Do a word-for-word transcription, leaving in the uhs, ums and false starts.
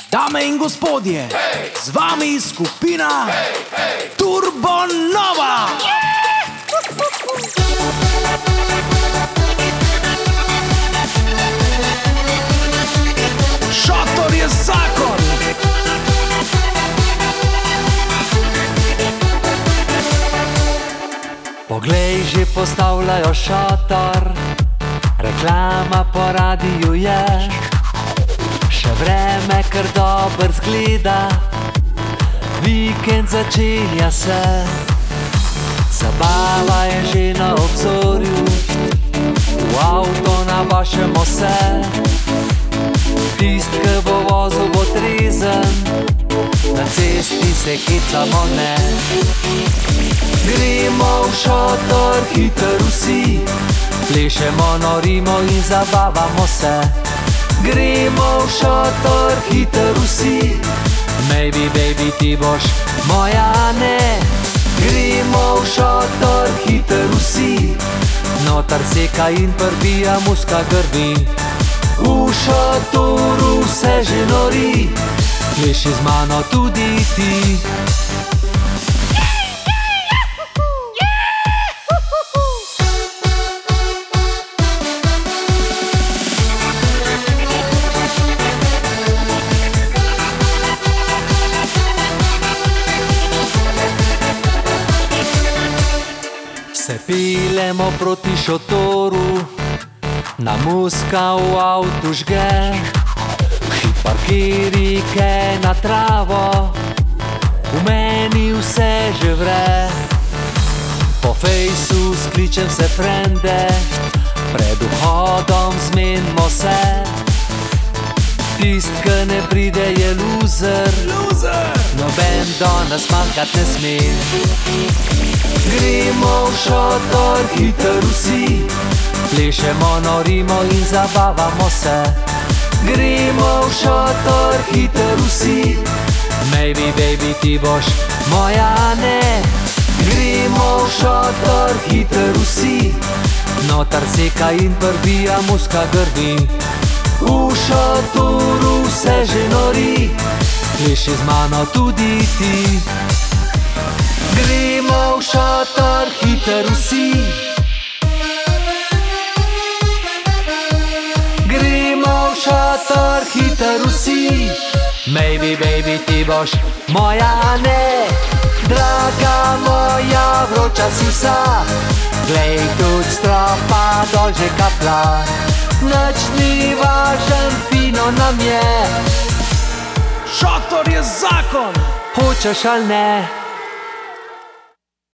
Dame in gospodje, hey! Z vami skupina hey, hey! Turbo Nova! Yeah! Šotor je zakon! Poglej, že postavljajo šotor, reklama po radiju je. Še vreme kar dobro zgleda, vikend začenja se. Zabava je že na obzorju, v avto navašemo se. Tist, ki bo vozil, bo trezen, na cesti se hecamo ne. Gremo v šotor hiter vsi, plešemo, norimo in zabavamo se. Gremo v šotor hiter vsi, maybe baby ti boš moja, ne. Gremo v šotor hiter vsi, notar seka in prbija muska grbi. V šotoru se že nori, pleši z mano tudi ti. Se pilemo proti šotoru, na muska v avtu žge. Hit parkirike na travo, v meni vse že vre. Po fejsu skličem se frende, pred vhodom zmenimo se. Tist, ki ne pride, je loser, noben do nas manjkat ne sme. Gremo v šotor hiter vsi, plešemo, norimo in zabavamo se. Gremo v šotor hiter vsi, maybe baby ti boš moja, ne. Gremo v šotor hiter vsi, notar seka in prbija muska grbi. V šotoru se že nori, pleši z mano tudi ti. Gremo v šotor hiter vsi, gremo v šotor hiter vsi, maybe baby ti boš moja, ne. Draga moja, vroča si vsa, glej, tudi stropa dol že kapla. Nič ni važen, fino nam je. Šotor je zakon! Hočeš ali ne?